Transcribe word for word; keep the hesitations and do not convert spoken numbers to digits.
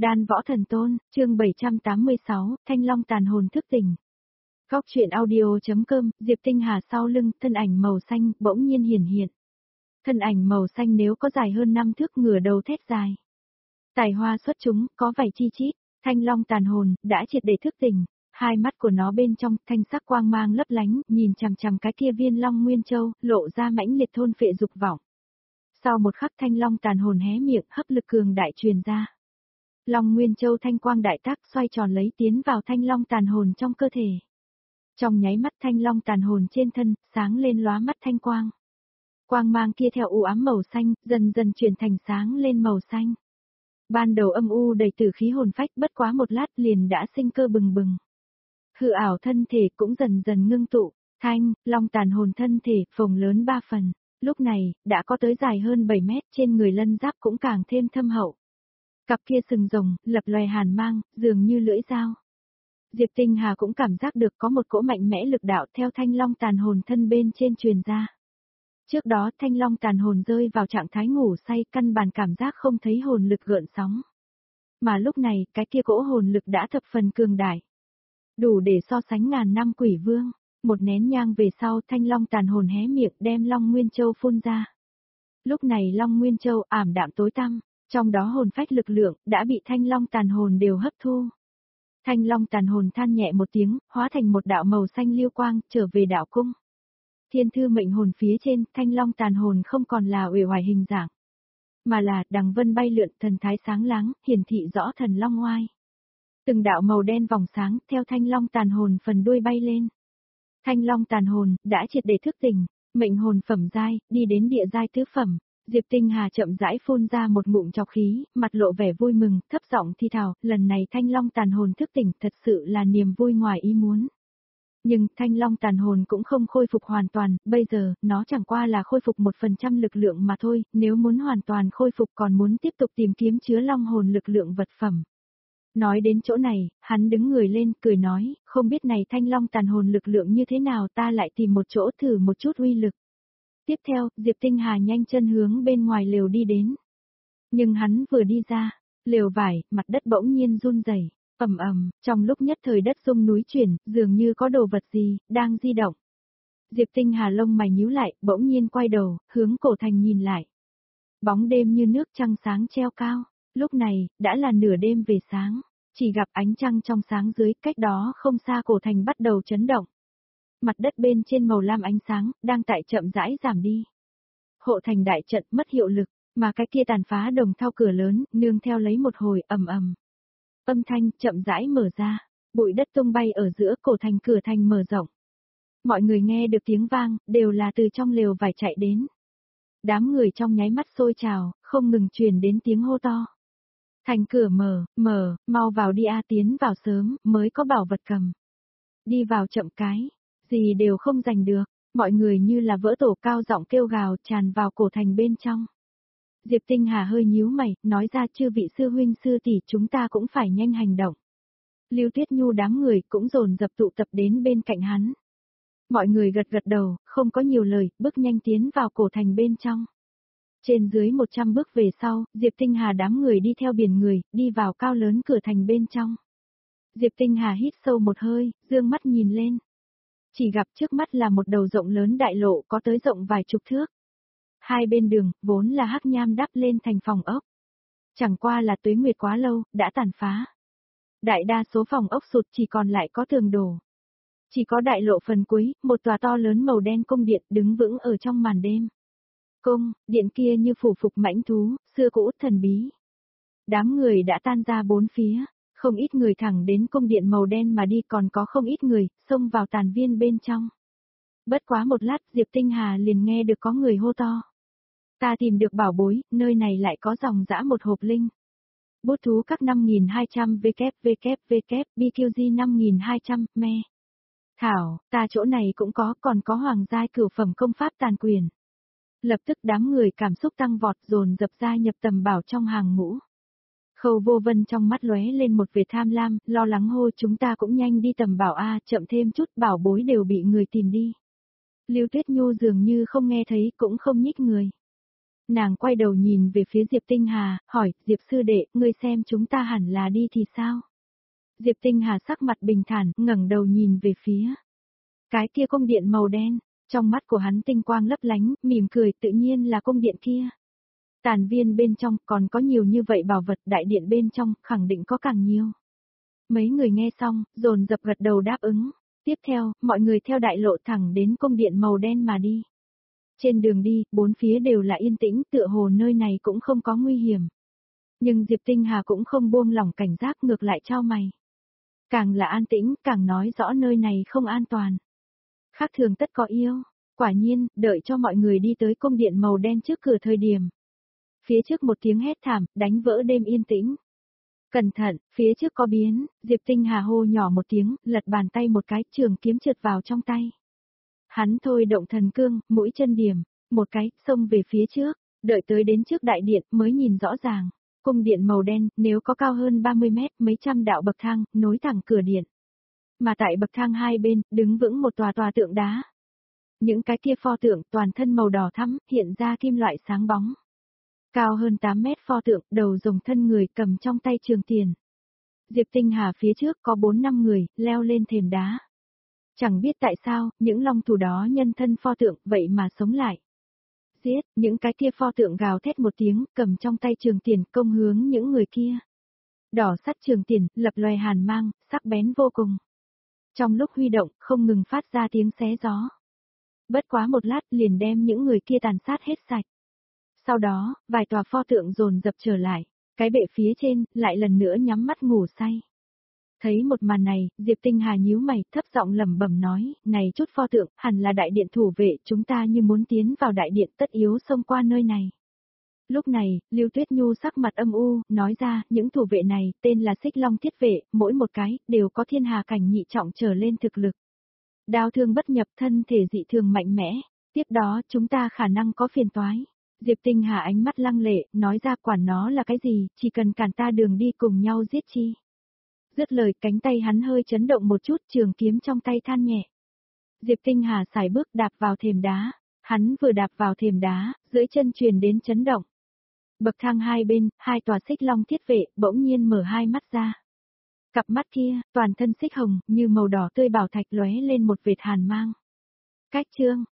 Đan Võ Thần Tôn, chương bảy trăm tám mươi sáu, Thanh Long tàn hồn thức tỉnh. Góc truyện audio.com, Diệp Tinh Hà sau lưng, thân ảnh màu xanh, bỗng nhiên hiển hiện. Thân ảnh màu xanh nếu có dài hơn năm thước, ngửa đầu thét dài. Tài hoa xuất chúng, có vảy chi chít, Thanh Long tàn hồn, đã triệt để thức tỉnh. Hai mắt của nó bên trong, thanh sắc quang mang lấp lánh, nhìn chằm chằm cái kia viên Long Nguyên Châu, lộ ra mãnh liệt thôn phệ dục vọng. Sau một khắc Thanh Long tàn hồn hé miệng, hấp lực cường đại truyền ra. Long Nguyên Châu thanh quang đại tác xoay tròn lấy tiến vào Thanh Long tàn hồn trong cơ thể. Trong nháy mắt Thanh Long tàn hồn trên thân, sáng lên lóa mắt thanh quang. Quang mang kia theo u ám màu xanh, dần dần chuyển thành sáng lên màu xanh. Ban đầu âm u đầy tử khí hồn phách, bất quá một lát liền đã sinh cơ bừng bừng. Hư ảo thân thể cũng dần dần ngưng tụ, Thanh Long tàn hồn thân thể phồng lớn ba phần, lúc này, đã có tới dài hơn bảy mét, trên người lân giáp cũng càng thêm thâm hậu. Cặp kia sừng rồng, lập loè hàn mang, dường như lưỡi dao. Diệp Tinh Hà cũng cảm giác được có một cỗ mạnh mẽ lực đạo theo Thanh Long tàn hồn thân bên trên truyền ra. Trước đó Thanh Long tàn hồn rơi vào trạng thái ngủ say, căn bản cảm giác không thấy hồn lực gợn sóng. Mà lúc này, cái kia cỗ hồn lực đã thập phần cường đại. Đủ để so sánh ngàn năm quỷ vương. Một nén nhang về sau Thanh Long tàn hồn hé miệng đem Long Nguyên Châu phun ra. Lúc này Long Nguyên Châu ảm đạm tối tăm, trong đó hồn phách lực lượng đã bị Thanh Long tàn hồn đều hấp thu. Thanh Long tàn hồn than nhẹ một tiếng, hóa thành một đạo màu xanh liêu quang, trở về đạo cung. Thiên thư mệnh hồn phía trên, Thanh Long tàn hồn không còn là uể oải hình dạng, mà là đằng vân bay lượn, thần thái sáng láng, hiển thị rõ thần long oai. Từng đạo màu đen vòng sáng theo Thanh Long tàn hồn phần đuôi bay lên. Thanh Long tàn hồn đã triệt để thức tỉnh, mệnh hồn phẩm giai, đi đến địa giai tứ phẩm. Diệp Tinh Hà chậm rãi phun ra một ngụm trọc khí, mặt lộ vẻ vui mừng, thấp giọng thi thào, lần này Thanh Long tàn hồn thức tỉnh, thật sự là niềm vui ngoài ý muốn. Nhưng Thanh Long tàn hồn cũng không khôi phục hoàn toàn, bây giờ, nó chẳng qua là khôi phục một phần trăm lực lượng mà thôi, nếu muốn hoàn toàn khôi phục còn muốn tiếp tục tìm kiếm chứa long hồn lực lượng vật phẩm. Nói đến chỗ này, hắn đứng người lên, cười nói, không biết này Thanh Long tàn hồn lực lượng như thế nào, ta lại tìm một chỗ thử một chút uy lực. Tiếp theo, Diệp Tinh Hà nhanh chân hướng bên ngoài lều đi đến. Nhưng hắn vừa đi ra, lều vải, mặt đất bỗng nhiên run rẩy, ầm ầm, trong lúc nhất thời đất rung núi chuyển, dường như có đồ vật gì đang di động. Diệp Tinh Hà lông mày nhíu lại, bỗng nhiên quay đầu, hướng cổ thành nhìn lại. Bóng đêm như nước trăng sáng treo cao. Lúc này, đã là nửa đêm về sáng, chỉ gặp ánh trăng trong sáng dưới, cách đó không xa cổ thành bắt đầu chấn động. Mặt đất bên trên màu lam ánh sáng, đang tại chậm rãi giảm đi. Hộ thành đại trận mất hiệu lực, mà cái kia tàn phá đồng thau cửa lớn, nương theo lấy một hồi ầm ầm. Âm thanh chậm rãi mở ra, bụi đất tung bay ở giữa cổ thành, cửa thành mở rộng. Mọi người nghe được tiếng vang, đều là từ trong lều vải chạy đến. Đám người trong nháy mắt sôi trào, không ngừng truyền đến tiếng hô to. Thành cửa mở, mở, mau vào đi a, tiến vào sớm, mới có bảo vật cầm. Đi vào chậm cái, gì đều không giành được, mọi người như là vỡ tổ, cao giọng kêu gào, tràn vào cổ thành bên trong. Diệp Tinh Hà hơi nhíu mày, nói ra, chư vị sư huynh sư tỷ, chúng ta cũng phải nhanh hành động. Lưu Tuyết Nhu đám người cũng dồn dập tụ tập đến bên cạnh hắn. Mọi người gật gật đầu, không có nhiều lời, bước nhanh tiến vào cổ thành bên trong. Trên dưới một trăm bước về sau, Diệp Tinh Hà đám người đi theo biển người, đi vào cao lớn cửa thành bên trong. Diệp Tinh Hà hít sâu một hơi, dương mắt nhìn lên. Chỉ gặp trước mắt là một đầu rộng lớn đại lộ, có tới rộng vài chục thước. Hai bên đường, vốn là hắc nham đắp lên thành phòng ốc. Chẳng qua là tuế nguyệt quá lâu, đã tàn phá. Đại đa số phòng ốc sụt, chỉ còn lại có tường đổ. Chỉ có đại lộ phần cuối, một tòa to lớn màu đen cung điện đứng vững ở trong màn đêm. Cung, điện kia như phủ phục mãnh thú, xưa cũ thần bí. Đám người đã tan ra bốn phía, không ít người thẳng đến cung điện màu đen mà đi, còn có không ít người xông vào tàn viên bên trong. Bất quá một lát, Diệp Tinh Hà liền nghe được có người hô to. Ta tìm được bảo bối, nơi này lại có dòng dã một hộp linh. Bút thú các năm nghìn hai trăm W W W, B Q G năm nghìn hai trăm, me. Thảo, ta chỗ này cũng có, còn có hoàng giai cửu phẩm công pháp tàn quyền. Lập tức đám người cảm xúc tăng vọt, dồn dập gia nhập tầm bảo trong hàng ngũ. Khâu Vô Vân trong mắt lóe lên một vẻ tham lam, lo lắng hô, chúng ta cũng nhanh đi tầm bảo a, chậm thêm chút bảo bối đều bị người tìm đi. Lưu Tuyết Nhu dường như không nghe thấy, cũng không nhích người. Nàng quay đầu nhìn về phía Diệp Tinh Hà, hỏi, Diệp sư đệ, ngươi xem chúng ta hẳn là đi thì sao? Diệp Tinh Hà sắc mặt bình thản, ngẩng đầu nhìn về phía cái kia cung điện màu đen, trong mắt của hắn tinh quang lấp lánh, mỉm cười, tự nhiên là cung điện kia. Tàn viên bên trong còn có nhiều như vậy bảo vật, đại điện bên trong khẳng định có càng nhiều. Mấy người nghe xong, dồn dập gật đầu đáp ứng. Tiếp theo, mọi người theo đại lộ thẳng đến cung điện màu đen mà đi. Trên đường đi, bốn phía đều là yên tĩnh, tựa hồ nơi này cũng không có nguy hiểm. Nhưng Diệp Tinh Hà cũng không buông lỏng cảnh giác, ngược lại chau mày. Càng là an tĩnh, càng nói rõ nơi này không an toàn. Khác thường tất có yêu. Quả nhiên, đợi cho mọi người đi tới cung điện màu đen trước cửa thời điểm. Phía trước một tiếng hét thảm, đánh vỡ đêm yên tĩnh. Cẩn thận, phía trước có biến, Diệp Tinh Hà hô nhỏ một tiếng, lật bàn tay một cái, trường kiếm trượt vào trong tay. Hắn thôi động thần cương, mũi chân điểm, một cái, xông về phía trước, đợi tới đến trước đại điện mới nhìn rõ ràng. Cung điện màu đen, nếu có cao hơn ba mươi mét, mấy trăm đạo bậc thang, nối thẳng cửa điện. Mà tại bậc thang hai bên, đứng vững một tòa tòa tượng đá. Những cái kia pho tượng toàn thân màu đỏ thắm, hiện ra kim loại sáng bóng. Cao hơn tám mét pho tượng, đầu rồng thân người cầm trong tay trường tiền. Diệp Tinh Hà phía trước có bốn năm người, leo lên thềm đá. Chẳng biết tại sao, những long thủ đó nhân thân pho tượng, vậy mà sống lại. Giết, những cái kia pho tượng gào thét một tiếng, cầm trong tay trường tiền, công hướng những người kia. Đỏ sắt trường tiền, lập loè hàn mang, sắc bén vô cùng. Trong lúc huy động, không ngừng phát ra tiếng xé gió. Bất quá một lát liền đem những người kia tàn sát hết sạch. Sau đó, vài tòa pho tượng dồn dập trở lại, cái bệ phía trên, lại lần nữa nhắm mắt ngủ say. Thấy một màn này, Diệp Tinh Hà nhíu mày, thấp giọng lẩm bẩm nói, này chút pho tượng, hẳn là đại điện thủ vệ, chúng ta như muốn tiến vào đại điện tất yếu xông qua nơi này. Lúc này, Lưu Tuyết Nhu sắc mặt âm u, nói ra, những thủ vệ này, tên là Xích Long Thiết Vệ, mỗi một cái, đều có thiên hà cảnh nhị trọng trở lên thực lực. Đao thương bất nhập, thân thể dị thường mạnh mẽ, tiếp đó chúng ta khả năng có phiền toái. Diệp Tinh Hà ánh mắt lăng lệ, nói ra quản nó là cái gì, chỉ cần cản ta đường đi cùng nhau giết chi. Dứt lời, cánh tay hắn hơi chấn động một chút, trường kiếm trong tay than nhẹ. Diệp Tinh Hà sải bước đạp vào thềm đá, hắn vừa đạp vào thềm đá, dưới chân truyền đến chấn động. Bậc thang hai bên, hai tòa Xích Long Thiết Vệ bỗng nhiên mở hai mắt ra. Cặp mắt kia, toàn thân xích hồng, như màu đỏ tươi bảo thạch lóe lên một vệt hàn mang. Cách chương